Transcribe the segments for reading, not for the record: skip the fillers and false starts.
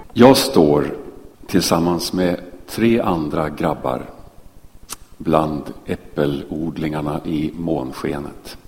Jag står tillsammans med 3 andra grabbar bland äppelodlingarna i månskenet.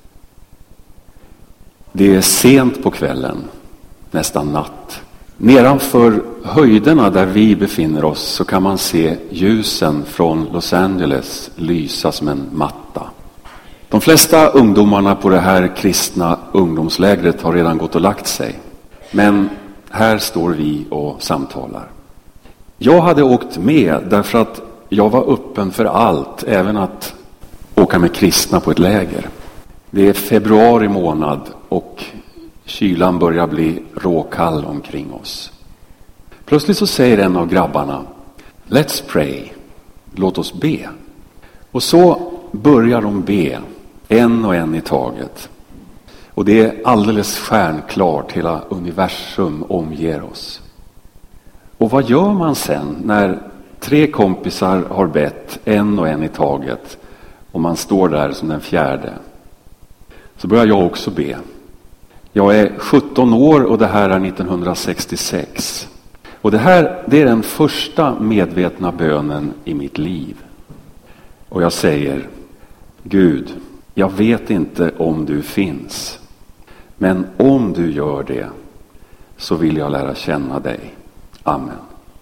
Det är sent på kvällen, nästan natt. Nedanför höjderna där vi befinner oss så kan man se ljusen från Los Angeles lysa som en matta. De flesta ungdomarna på det här kristna ungdomslägret har redan gått och lagt sig. Men här står vi och samtalar. Jag hade åkt med därför att jag var öppen för allt, även att åka med kristna på ett läger. Det är februari månad och kylan börjar bli råkall omkring oss. Plötsligt så säger en av grabbarna: "Let's pray." Låt oss be. Och så börjar de be, en och en i taget. Och det är alldeles stjärnklart, hela universum omger oss. Och vad gör man sen när 3 kompisar har bett, en och en i taget, och man står där som den 4:e? Så börjar jag också be. Jag är 17 år och det här är 1966. Och det är den första medvetna bönen i mitt liv. Och jag säger: Gud, jag vet inte om du finns. Men om du gör det så vill jag lära känna dig. Amen.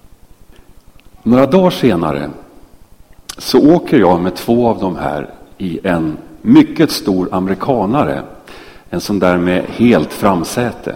Några dagar senare så åker jag med 2 av de här i en mycket stor amerikanare. En sån där med helt framsäte.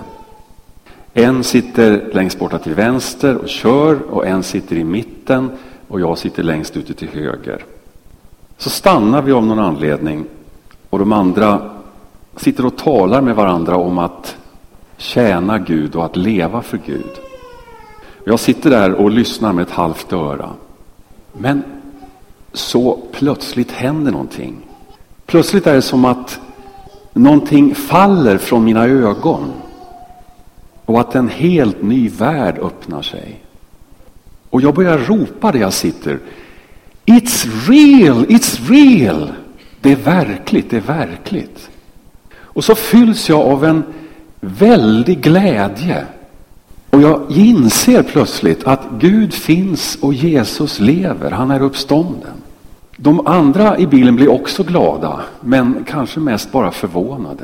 En sitter längst borta till vänster och kör, och en sitter i mitten och jag sitter längst ute till höger. Så stannar vi av någon anledning och de andra sitter och talar med varandra om att tjäna Gud och att leva för Gud. Jag sitter där och lyssnar med ett halvt öra. Men så plötsligt händer någonting. Plötsligt är det som att någonting faller från mina ögon och att en helt ny värld öppnar sig. Och jag börjar ropa där jag sitter: It's real, it's real! Det är verkligt, det är verkligt. Och så fylls jag av en väldig glädje. Och jag inser plötsligt att Gud finns och Jesus lever, han är uppstånden. De andra i bilen blir också glada, men kanske mest bara förvånade.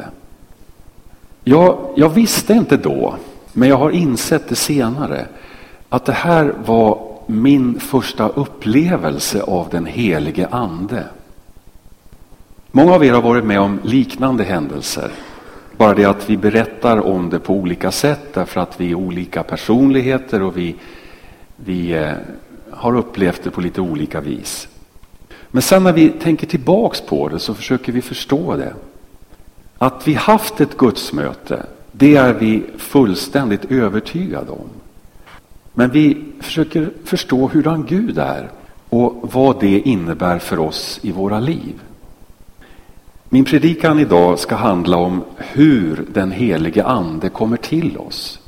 Jag visste inte då, men jag har insett det senare, att det här var min första upplevelse av den helige ande. Många av er har varit med om liknande händelser. Bara det att vi berättar om det på olika sätt, därför att vi är olika personligheter och vi har upplevt det på lite olika vis. Men sen när vi tänker tillbaks på det så försöker vi förstå det. Att vi haft ett gudsmöte, det är vi fullständigt övertygade om. Men vi försöker förstå hurdan Gud är och vad det innebär för oss i våra liv. Min predikan idag ska handla om hur den helige ande kommer till oss.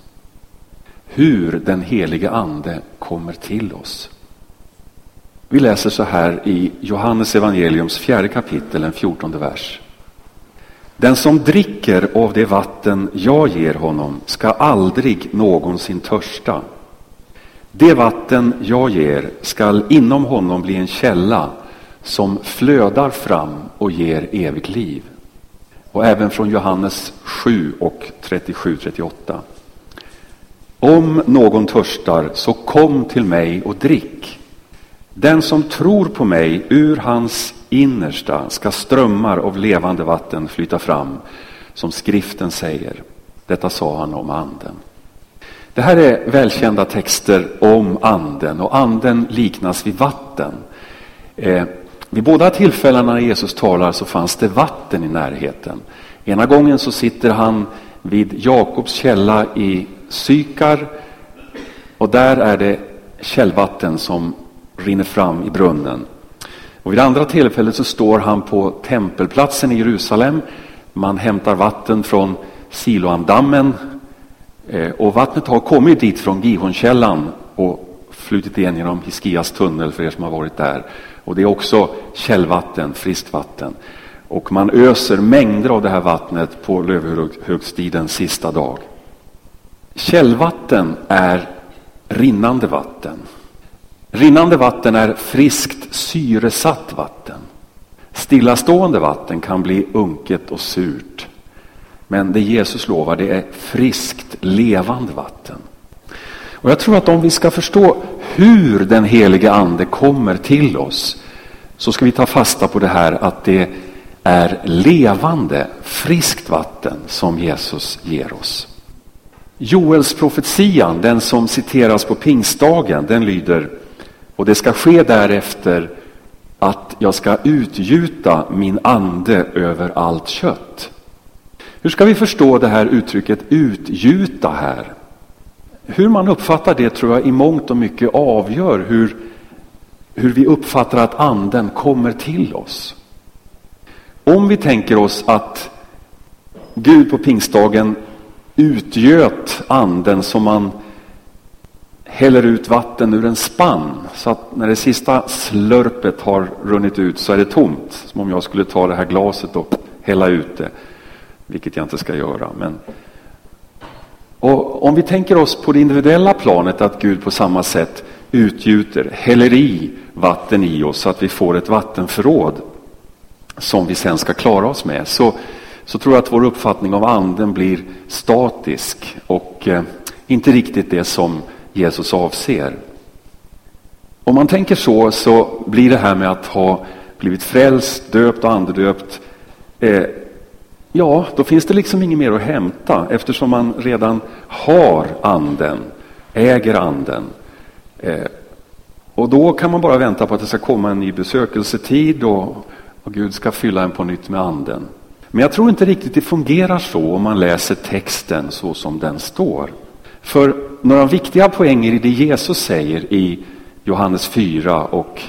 Hur den helige ande kommer till oss. Vi läser så här i Johannes evangeliums 4 kapitel, den 14:e vers. Den som dricker av det vatten jag ger honom ska aldrig någonsin törsta. Det vatten jag ger skall inom honom bli en källa som flödar fram och ger evigt liv. Och även från Johannes 7 och 37-38. Om någon törstar så kom till mig och drick. Den som tror på mig, ur hans innersta ska strömmar av levande vatten flyta fram, som skriften säger. Detta sa han om anden. Det här är välkända texter om anden, och anden liknas vid vatten. Vid båda tillfällena när Jesus talar så fanns det vatten i närheten. Ena gången så sitter han vid Jakobs källa i Sykar, och där är det källvatten som rinner fram i brunnen. Och vid andra tillfället så står han på tempelplatsen i Jerusalem. Man hämtar vatten från Siloamdammen, och vattnet har kommit dit från Gihonskällan och flutit igen genom Hiskias tunnel, för er som har varit där. Och det är också källvatten, friskt vatten. Och man öser mängder av det här vattnet på lövhögstidens sista dag. Källvatten är rinnande vatten. Rinnande vatten är friskt syresatt vatten. Stillastående vatten kan bli unket och surt. Men det Jesus lovar, det är friskt, levande vatten. Och jag tror att om vi ska förstå hur den helige ande kommer till oss, så ska vi ta fasta på det här att det är levande, friskt vatten som Jesus ger oss. Joels profetian, den som citeras på pingstdagen, den lyder: och det ska ske därefter att jag ska utgjuta min ande över allt kött. Hur ska vi förstå det här uttrycket utgjuta här? Hur man uppfattar det tror jag i mångt och mycket avgör hur vi uppfattar att anden kommer till oss. Om vi tänker oss att Gud på pingstdagen utgöt anden som man häller ut vatten ur en spann, så att när det sista slörpet har runnit ut så är det tomt. Som om jag skulle ta det här glaset och hälla ut det, vilket jag inte ska göra. Och om vi tänker oss på det individuella planet att Gud på samma sätt utgjuter, häller i vatten i oss så att vi får ett vattenförråd som vi sen ska klara oss med, så tror jag att vår uppfattning av anden blir statisk och inte riktigt det som Jesus avser. Om man tänker så blir det här med att ha blivit frälst, döpt och andedöpt, då finns det liksom inget mer att hämta, eftersom man redan har anden, äger anden. Och då kan man bara vänta på att det ska komma en ny besökelsetid och Gud ska fylla en på nytt med anden. Men jag tror inte riktigt det fungerar så om man läser texten så som den står. För några viktiga poänger i det Jesus säger i Johannes 4 och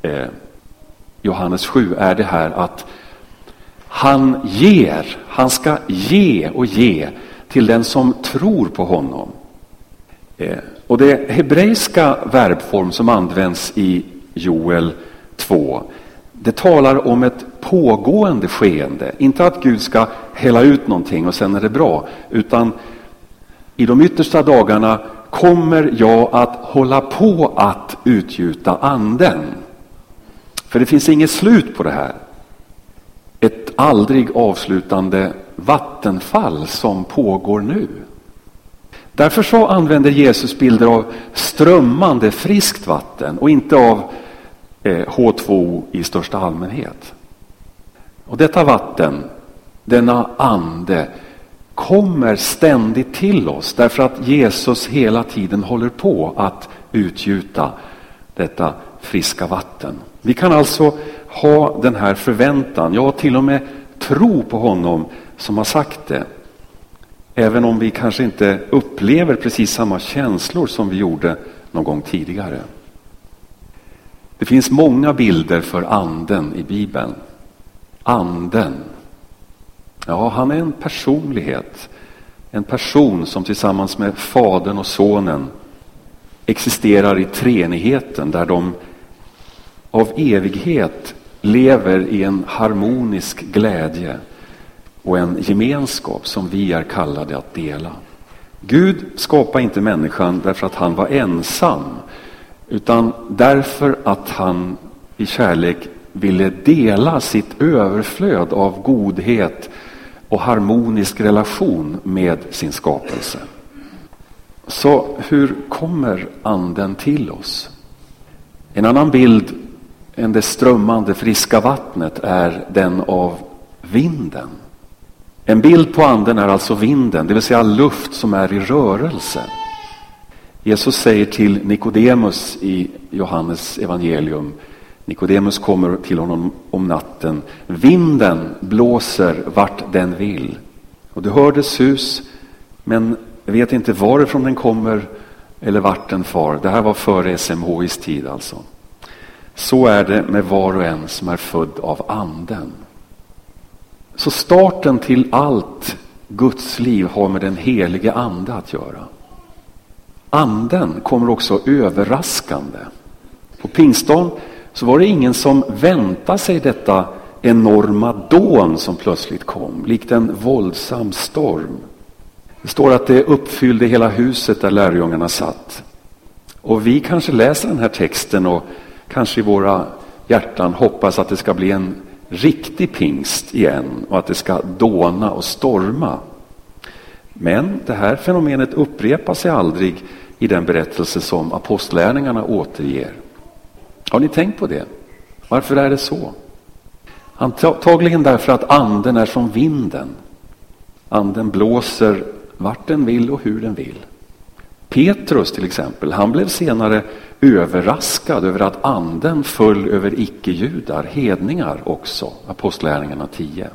Johannes 7 är det här att han ska ge och ge till den som tror på honom. Och det hebreiska verbform som används i Joel 2, det talar om ett pågående skeende. Inte att Gud ska hälla ut någonting och sen är det bra, utan i de yttersta dagarna kommer jag att hålla på att utgjuta anden. För det finns inget slut på det här. Ett aldrig avslutande vattenfall som pågår nu. Därför så använder Jesus bilder av strömmande friskt vatten och inte av H2O i största allmänhet. Och detta vatten, denna ande, kommer ständigt till oss därför att Jesus hela tiden håller på att utgjuta detta friska vatten. Vi kan alltså ha den här förväntan, ja till och med tro på honom som har sagt det. Även om vi kanske inte upplever precis samma känslor som vi gjorde någon gång tidigare. Det finns många bilder för anden i Bibeln. Anden. Ja, han är en personlighet. En person som tillsammans med Fadern och Sonen existerar i treenigheten, där de av evighet lever i en harmonisk glädje och en gemenskap som vi är kallade att dela. Gud skapade inte människan därför att han var ensam, utan därför att han i kärlek ville dela sitt överflöd av godhet och harmonisk relation med sin skapelse. Så hur kommer anden till oss? En annan bild än det strömmande friska vattnet är den av vinden. En bild på anden är alltså vinden, det vill säga luft som är i rörelse. Jesus säger till Nikodemus i Johannes evangelium, Nikodemus kommer till honom om natten, vinden blåser vart den vill. Och du hör dess sus, men vet inte varifrån den kommer eller vart den far. Det här var före SMHIs tid alltså. Så är det med var och en som är född av anden. Så starten till allt Guds liv har med den helige ande att göra. Anden kommer också överraskande. På pingstdagen så var det ingen som väntade sig detta enorma dån som plötsligt kom, likt en våldsam storm. Det står att det uppfyllde hela huset där lärjungarna satt. Och vi kanske läser den här texten och kanske i våra hjärtan hoppas att det ska bli en riktig pingst igen och att det ska dåna och storma. Men det här fenomenet upprepar sig aldrig i den berättelse som apostlärningarna återger. Har ni tänkt på det? Varför är det så? Antagligen därför att anden är som vinden. Anden blåser vart den vill och hur den vill. Petrus till exempel, han blev senare överraskad över att anden föll över icke-judar, hedningar också, apostlärningarna 10.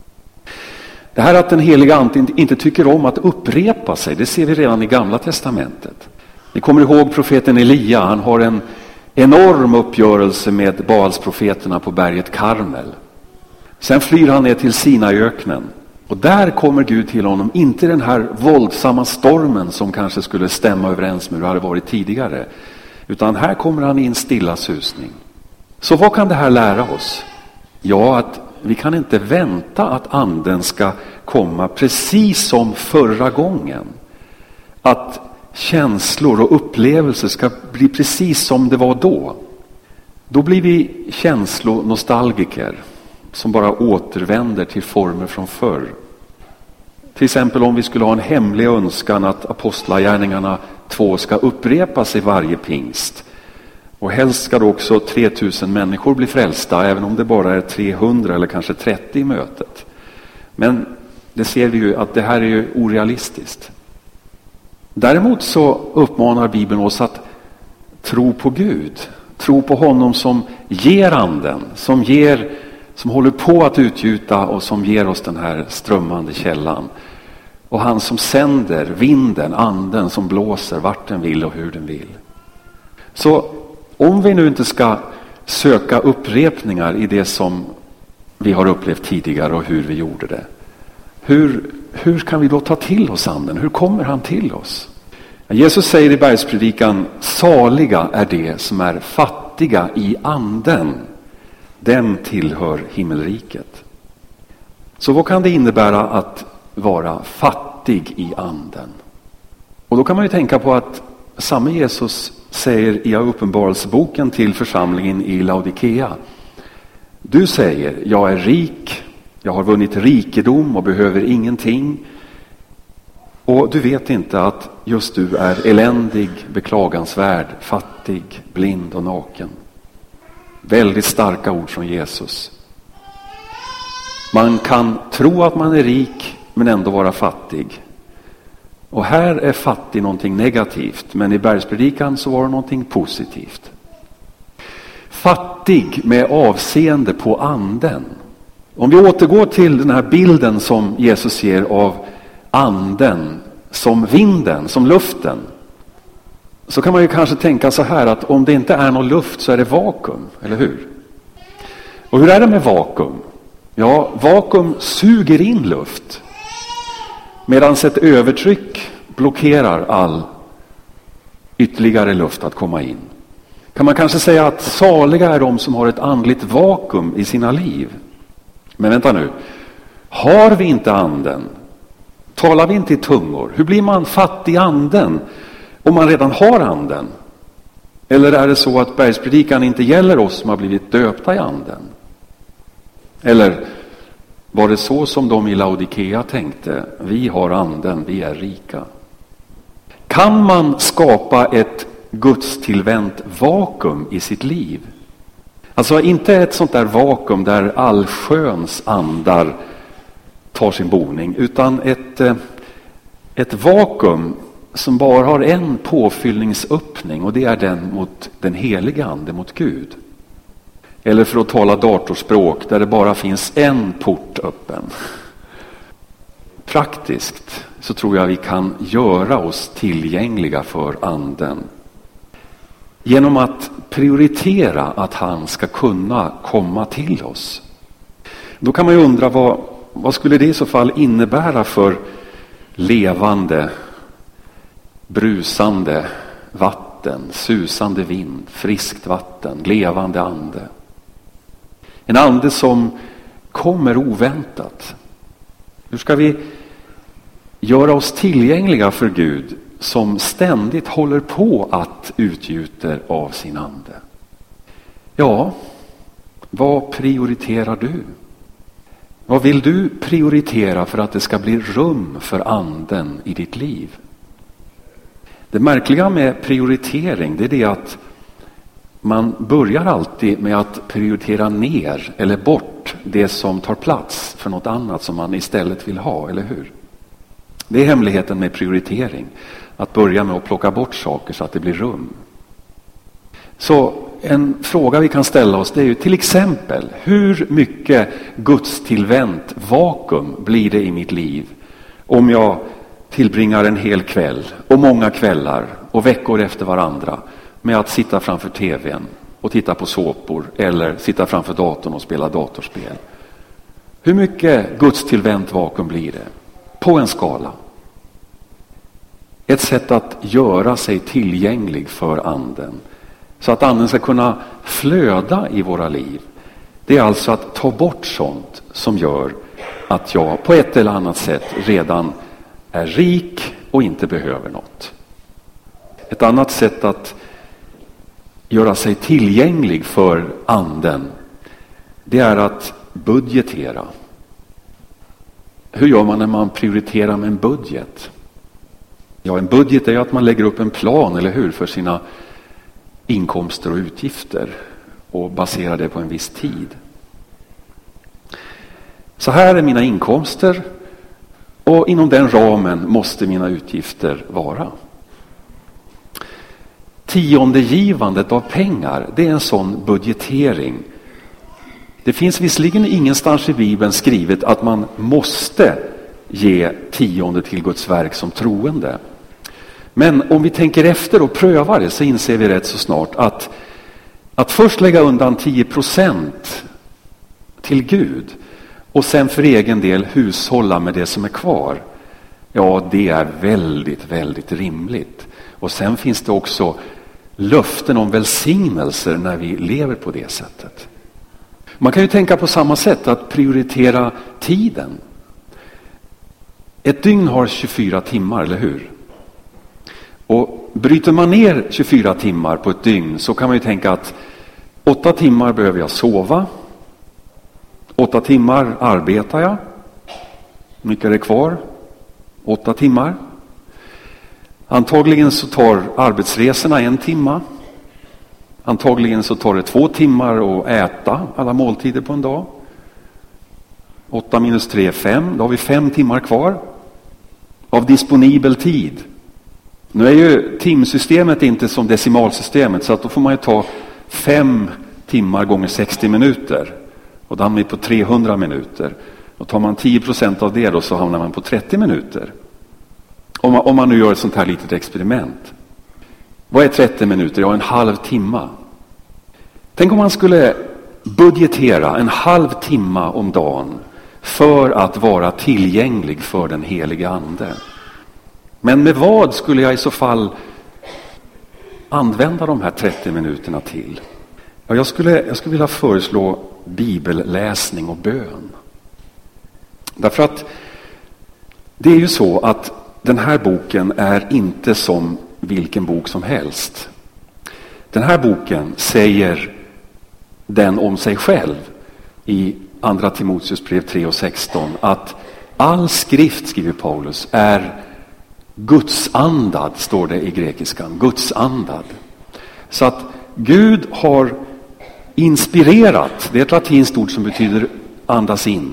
Det här att den heliga anden inte tycker om att upprepa sig, det ser vi redan i Gamla testamentet. Ni kommer ihåg profeten Elia, han har en enorm uppgörelse med Baalsprofeterna på berget Karmel. Sen flyr han ner till Sinaiöknen. Och där kommer Gud till honom, inte den här våldsamma stormen som kanske skulle stämma överens med hur det hade varit tidigare. Utan här kommer han i en stilla susning. Så vad kan det här lära oss? Ja, att vi kan inte vänta att anden ska komma precis som förra gången. Att känslor och upplevelser ska bli precis som det var då. Då blir vi känslonostalgiker som bara återvänder till former från förr. Till exempel om vi skulle ha en hemlig önskan att apostlagärningarna 2 ska upprepas i varje pingst. Och helst ska då också 3000 människor bli frälsta, även om det bara är 300 eller kanske 30 i mötet. Men det ser vi ju att det här är ju orealistiskt. Däremot så uppmanar Bibeln oss att tro på Gud. Tro på honom som ger anden, som håller på att utgjuta och som ger oss den här strömmande källan. Och han som sänder vinden, anden som blåser vart den vill och hur den vill. Så om vi nu inte ska söka upprepningar i det som vi har upplevt tidigare och hur vi gjorde det. Hur kan vi då ta till oss anden? Hur kommer han till oss? Jesus säger i bergspredikan, saliga är det som är fattiga i anden. Den tillhör himmelriket. Så vad kan det innebära att vara fattig i anden? Och då kan man ju tänka på att samma Jesus säger i Uppenbarelseboken till församlingen i Laodikea. Du säger, jag är rik, jag har vunnit rikedom och behöver ingenting. Och du vet inte att just du är eländig, beklagansvärd, fattig, blind och naken. Väldigt starka ord från Jesus. Man kan tro att man är rik men ändå vara fattig. Och här är fattig någonting negativt, men i bergspredikan så var det någonting positivt. Fattig med avseende på anden. Om vi återgår till den här bilden som Jesus ger av anden som vinden, som luften. Så kan man ju kanske tänka så här att om det inte är någon luft så är det vakuum, eller hur? Och hur är det med vakuum? Ja, vakuum suger in luft. Medan ett övertryck blockerar all ytterligare luft att komma in. Kan man kanske säga att saliga är de som har ett andligt vakuum i sina liv. Men vänta nu, har vi inte anden? Talar vi inte i tungor? Hur blir man fattig i anden om man redan har anden? Eller är det så att bergspredikan inte gäller oss som har blivit döpta i anden? Eller var det så som de i Laodikea tänkte? Vi har anden, vi är rika. Kan man skapa ett gudstillvänt vakuum i sitt liv? Alltså inte ett sånt där vakuum där allsköns andar tar sin boning, utan ett vakuum som bara har en påfyllningsöppning, och det är den mot den heliga ande, mot Gud. Eller för att tala datorspråk, där det bara finns en port öppen. Praktiskt så tror jag vi kan göra oss tillgängliga för anden genom att prioritera att han ska kunna komma till oss. Då kan man ju undra vad skulle det i så fall innebära för levande, brusande vatten, susande vind, friskt vatten, levande ande. En ande som kommer oväntat. Hur ska vi göra oss tillgängliga för Gud som ständigt håller på att utgjuter av sin ande. Ja, vad prioriterar du? Vad vill du prioritera för att det ska bli rum för anden i ditt liv? Det märkliga med prioritering, det är det att man börjar alltid med att prioritera ner eller bort det som tar plats för något annat som man istället vill ha, eller hur? Det är hemligheten med prioritering. Att börja med att plocka bort saker så att det blir rum. Så en fråga vi kan ställa oss, det är ju till exempel: hur mycket gudstillvänt vakuum blir det i mitt liv om jag tillbringar en hel kväll och många kvällar och veckor efter varandra med att sitta framför tvn och titta på såpor eller sitta framför datorn och spela datorspel? Hur mycket gudstillvänt vakuum blir det på en skala? Ett sätt att göra sig tillgänglig för anden, så att anden ska kunna flöda i våra liv, det är alltså att ta bort sånt som gör att jag på ett eller annat sätt redan är rik och inte behöver något. Ett annat sätt att göra sig tillgänglig för anden, det är att budgetera. Hur gör man när man prioriterar med en budget? Ja, en budget är ju att man lägger upp en plan, eller hur, för sina inkomster och utgifter och baserar det på en viss tid. Så här är mina inkomster och inom den ramen måste mina utgifter vara. Tiondegivandet av pengar, det är en sån budgetering. Det finns visserligen ingenstans i Bibeln skrivet att man måste ge tionde till Guds verk som troende. Men om vi tänker efter och prövar det, så inser vi rätt så snart att först lägga undan 10% till Gud och sen för egen del hushålla med det som är kvar. Ja, det är väldigt, väldigt rimligt. Och sen finns det också löften om välsignelser när vi lever på det sättet. Man kan ju tänka på samma sätt, att prioritera tiden. Ett dygn har 24 timmar, eller hur? Och bryter man ner 24 timmar på ett dygn, så kan man ju tänka att 8 timmar behöver jag sova. 8 timmar arbetar jag. Hur mycket är det kvar? 8 timmar. Antagligen så tar arbetsresorna 1 timme. Antagligen så tar det 2 timmar att äta alla måltider på en dag. 8 minus 3 är 5. Då har vi 5 timmar kvar av disponibel tid. Nu är ju timsystemet inte som decimalsystemet, så att då får man ju ta 5 timmar gånger 60 minuter. Och då hamnar vi på 300 minuter. Och tar man 10% av det då, så hamnar man på 30 minuter. Om man nu gör ett sånt här litet experiment. Vad är 30 minuter? Ja, en halv timme. Tänk om man skulle budgetera en halv timme om dagen för att vara tillgänglig för den heliga ande. Men med vad skulle jag i så fall använda de här 30 minuterna till? Ja, jag skulle vilja föreslå bibelläsning och bön. Därför att det är ju så att den här boken är inte som vilken bok som helst. Den här boken säger den om sig själv i andra Timoteus brev 3:16 att all skrift, skriver Paulus, är gudsandad, står det i grekiskan. Gudsandad. Så att Gud har inspirerat, det är ett latinskt ord som betyder andas in,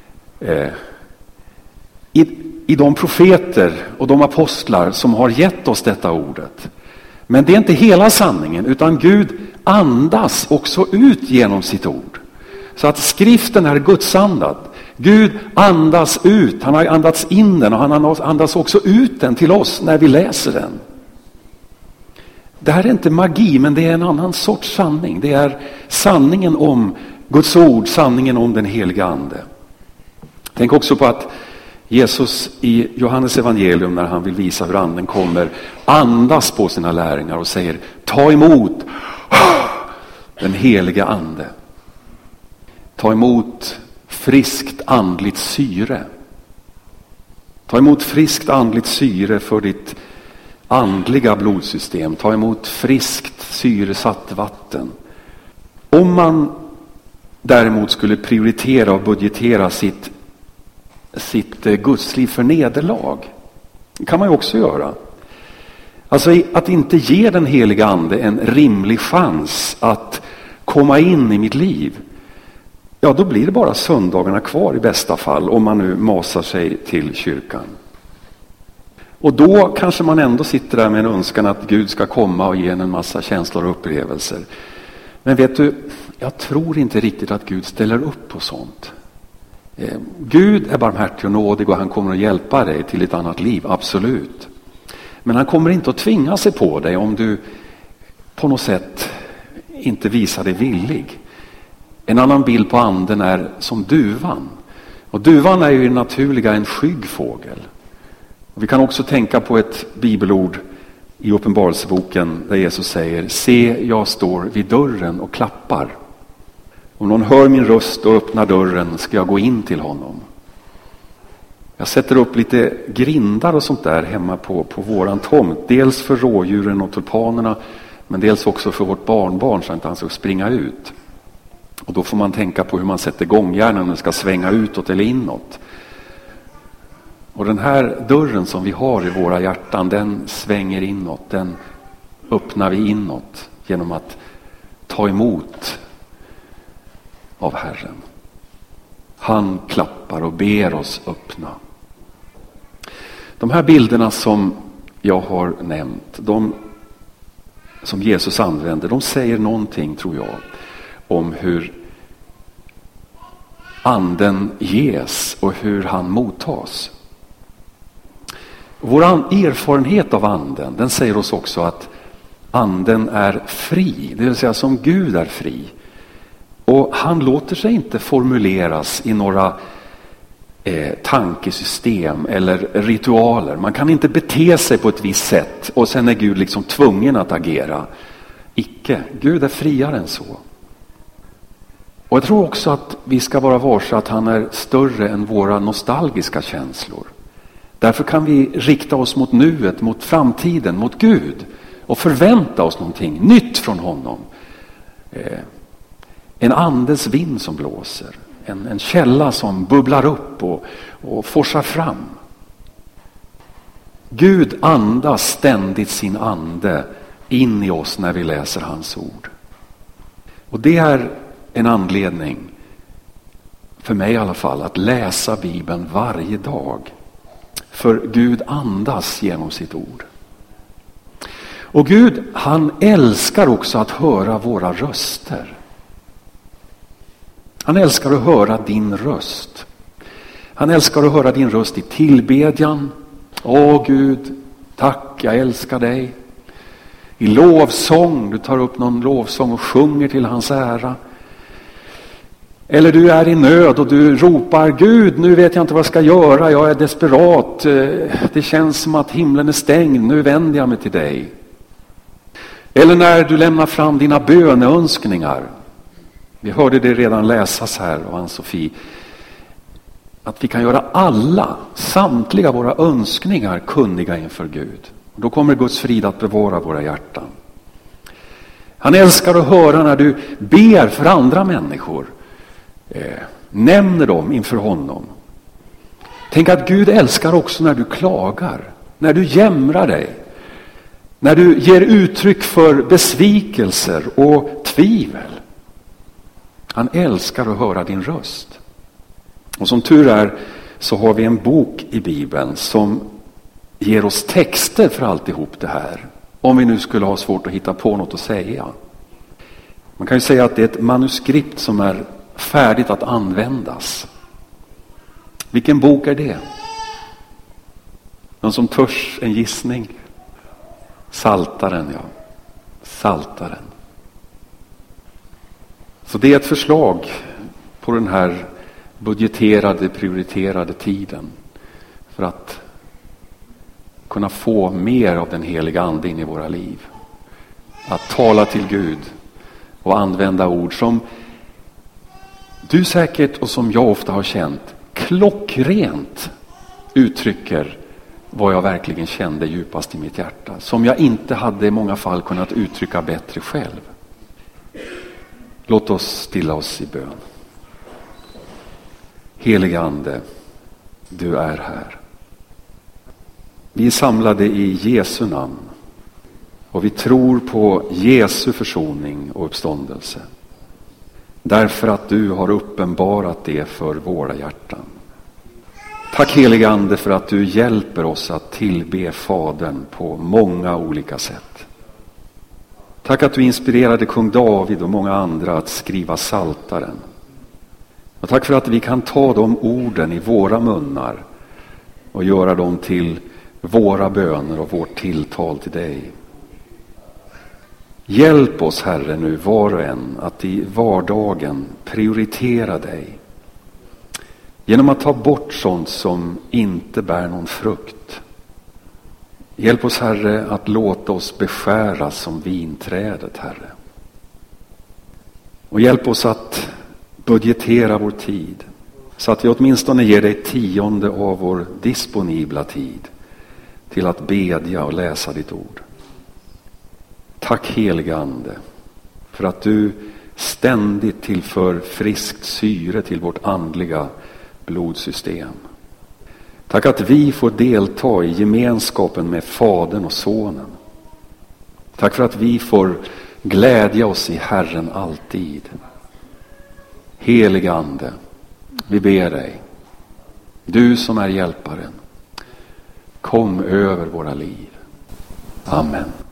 i de profeter och de apostlar som har gett oss detta ordet. Men det är inte hela sanningen, utan Gud andas också ut genom sitt ord. Så att skriften är gudsandad. Gud andas ut, han har andats in den och han andas också ut den till oss när vi läser den. Det här är inte magi, men det är en annan sorts sanning. Det är sanningen om Guds ord, sanningen om den heliga ande. Tänk också på att Jesus i Johannes evangelium, när han vill visa hur anden kommer, andas på sina lärjungar och säger: ta emot den heliga ande. Ta emot friskt andligt syre. Ta emot friskt andligt syre för ditt andliga blodsystem, ta emot friskt syresatt vatten. Om man däremot skulle prioritera och budgetera sitt gudsliv för nederlag, det kan man ju också göra. Alltså att inte ge den heliga ande en rimlig chans att komma in i mitt liv. Ja, då blir det bara söndagarna kvar i bästa fall, om man nu masar sig till kyrkan. Och då kanske man ändå sitter där med en önskan att Gud ska komma och ge en massa känslor och upplevelser. Men vet du, jag tror inte riktigt att Gud ställer upp på sånt. Gud är barmhärtig och nådig och han kommer att hjälpa dig till ett annat liv, absolut. Men han kommer inte att tvinga sig på dig om du på något sätt inte visar dig villig. En annan bild på anden är som duvan. Och duvan är ju i naturliga en skygg fågel. Och vi kan också tänka på ett bibelord i Uppenbarelseboken där Jesus säger: se, jag står vid dörren och klappar. Om någon hör min röst och öppnar dörren ska jag gå in till honom. Jag sätter upp lite grindar och sånt där hemma på våran tomt. Dels för rådjuren och tulpanerna, men dels också för vårt barnbarn så att han ska springa ut. Och då får man tänka på hur man sätter gångjärnen om den ska svänga utåt eller inåt. Och den här dörren som vi har i våra hjärtan, den svänger inåt. Den öppnar vi inåt genom att ta emot av Herren. Han klappar och ber oss öppna. De här bilderna som jag har nämnt, de som Jesus använder, de säger någonting, tror jag, om hur anden ges och hur han mottas. Vår erfarenhet av anden, den säger oss också att anden är fri, det vill säga som Gud är fri. Och han låter sig inte formuleras i några tankesystem eller ritualer. Man kan inte bete sig på ett visst sätt och sen är Gud liksom tvungen att agera. Icke, Gud är friare än så. Och jag tror också att vi ska vara varse att han är större än våra nostalgiska känslor. Därför kan vi rikta oss mot nuet, mot framtiden, mot Gud och förvänta oss någonting nytt från honom. En andes vind som blåser, en källa som bubblar upp och forsar fram. Gud andas ständigt sin ande in i oss när vi läser hans ord. Och det är en anledning, för mig i alla fall, att läsa Bibeln varje dag. För Gud andas genom sitt ord. Och Gud, han älskar också att höra våra röster. Han älskar att höra din röst. Han älskar att höra din röst i tillbedjan. Åh Gud, tack, jag älskar dig. I lovsång, du tar upp någon lovsång och sjunger till hans ära. Eller du är i nöd och du ropar: Gud, nu vet jag inte vad jag ska göra, jag är desperat. Det känns som att himlen är stängd, nu vänder jag mig till dig. Eller när du lämnar fram dina böneönskningar. Vi hörde det redan läsas här av Ann-Sofie. Att vi kan göra samtliga våra önskningar kunniga inför Gud. Då kommer Guds frid att bevara våra hjärtan. Han älskar att höra när du ber för andra människor. Nämner dem inför honom. Tänk att Gud älskar också när du klagar. När du jämrar dig. När du ger uttryck för besvikelser och tvivel. Han älskar att höra din röst. Och som tur är så har vi en bok i Bibeln som ger oss texter för alltihop det här. Om vi nu skulle ha svårt att hitta på något att säga. Man kan ju säga att det är ett manuskript som är färdigt att användas. Vilken bok är det? Någon som törs en gissning? Psaltaren, ja. Psaltaren. Så det är ett förslag på den här budgeterade, prioriterade tiden för att kunna få mer av den heliga ande in i våra liv. Att tala till Gud och använda ord som du säkert och som jag ofta har känt klockrent uttrycker vad jag verkligen kände djupast i mitt hjärta. Som jag inte hade i många fall kunnat uttrycka bättre själv. Låt oss stilla oss i bön. Helige Ande, du är här. Vi är samlade i Jesu namn. Och vi tror på Jesu försoning och uppståndelse. Därför att du har uppenbarat det för våra hjärtan. Tack helige Ande för att du hjälper oss att tillbe Fadern på många olika sätt. Tack att du inspirerade kung David och många andra att skriva Psaltaren. Och tack för att vi kan ta de orden i våra munnar och göra dem till våra böner och vårt tilltal till dig. Hjälp oss, Herre, nu var och en att i vardagen prioritera dig. Genom att ta bort sånt som inte bär någon frukt. Hjälp oss, Herre, att låta oss beskäras som vinträdet, Herre. Och hjälp oss att budgetera vår tid. Så att vi åtminstone ger dig 10% av vår disponibla tid till att bedja och läsa ditt ord. Tack helige Ande för att du ständigt tillför friskt syre till vårt andliga blodsystem. Tack att vi får delta i gemenskapen med Fadern och Sonen. Tack för att vi får glädja oss i Herren alltid. Helige Ande, vi ber dig, du som är hjälparen, kom över våra liv. Amen.